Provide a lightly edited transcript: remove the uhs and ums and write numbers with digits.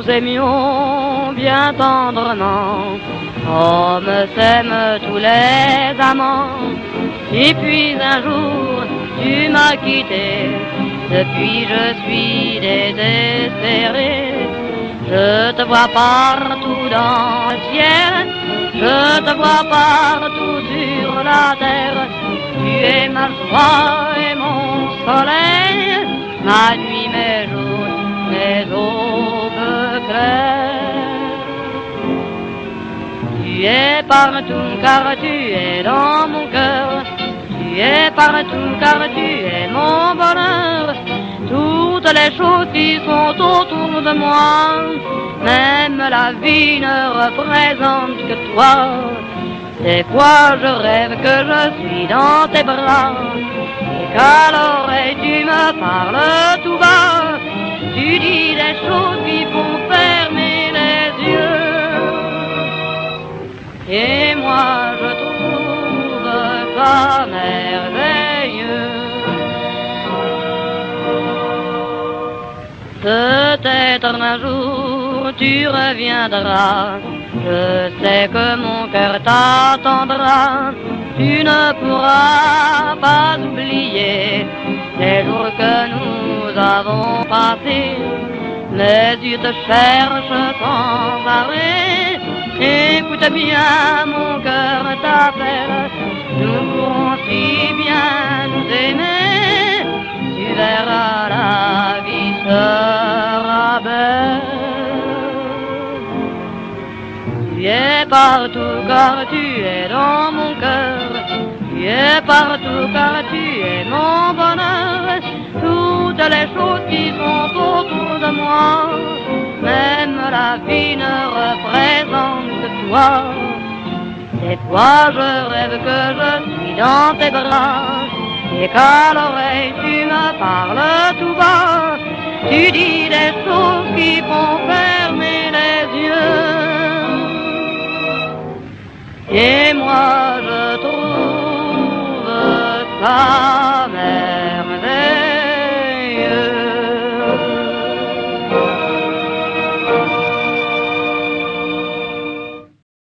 s'aimions bien tendrement, comme s'aiment tous les amants. Et puis un jour, tu m'as quitté, depuis je suis désespéré. Je te vois partout dans le ciel, je te vois partout sur la terre. Tu es ma joie et mon soleil, ma nuit, mes jours, mes aubes claires. Tu es partout car tu es dans mon cœur. Tu es partout car tu es mon bonheur. Toutes les choses qui sont autour de moi, même la vie ne représente que toi. Des fois je rêve que je suis dans tes bras, et qu'à l'oreille tu me parles tout bas. Tu dis des choses qui font fermer les yeux, et moi je trouve ça merveilleux. Peut-être un jour tu reviendras, je sais que mon cœur t'attendra. Tu ne pourras pas oublier les jours que nous avons passés. Mes yeux te cherchent sans arrêt. Écoute bien, mon cœur t'appelle. Nous pourrons si bien nous aimer. Tu verras, la vie sera belle. Tu es partout car tu es dans mon cœur. Tu es partout car tu es mon bonheur. Toutes les choses qui sont autour de moi, même la vie ne représente que toi. Des fois je rêve que je suis dans tes bras, et qu'à l'oreille tu me parles tout bas. Tu dis des choses qui font fermer les yeux, et moi je trouve ça